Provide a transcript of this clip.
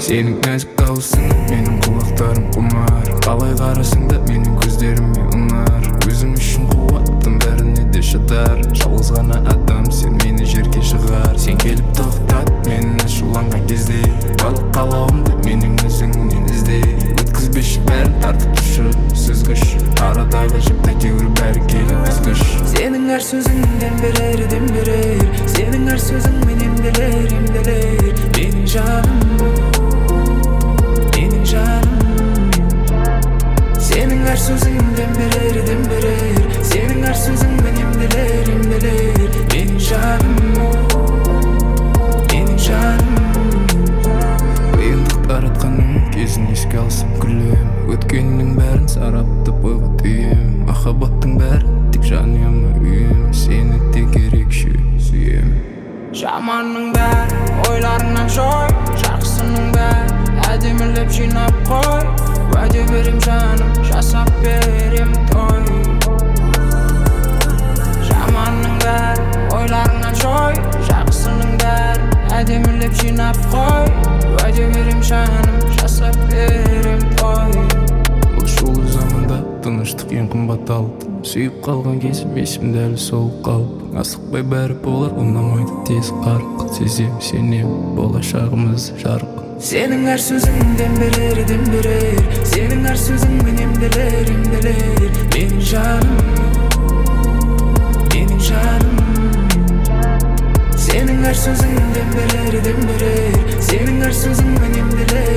Senin нәзік дауысың, менің құлақтарым құмар. Қалай қарасың да менің көздеріме ұнар. Өзім үшін қуаттым, бәріне де шыдар. Жалғыз ғана адам, сен мені жерге шығар. Сен келіп тоқтат, менің ашуланған кезде. Барлық қалауымды менің өзіңнен ізде. Өткізбеші бәрін тартып тұршы, сүзгіш. Арадағы жіпті теуір бәрі келіп үзгіш. Сенің әр сөзің дем берер, дем берер. Сенің әр сөзің мен емделер, емделер. Менің жаным, менің жаным. Сенің әр сөзің дем берер, дем берер. Сенің әр сөзің мен емделер, емделер. Менің жаным, менің жаным. Қиындықтар атқаның кезін еске алсам күлем. Өткеннің бәрін сараптап ойға түйем. Махаббаттың бәрі тек жанұяма үйім. Сені де керекші сүйем. Жаманның бәрі ойларыңнан жой, жақсының бәрі әдемілеп жинап қой. Уәде берем жаным, жасап берем той. Жаманның бәрі ойларыңнан жой, жақсының бәрі әдемілеп жинап қой. Уәде берем жаным, жасап берем той. Бұл шулы заманда тыныштық ең қымбат алтын. Сүйіп қалған кезім есімде әлі солып қалып. Асықпай бәрі болар, ұнамайды тез қарық. Сезем, сенем, болашағымыз жарық. Сенің әр сөзің дем берер, дем берер. Сенің әр сөзің мен емделер, емделер. Менің жаным, менің жаным. Сенің әр сөзің дем берер, дем берер. Сенің әр сөзің мен емделер.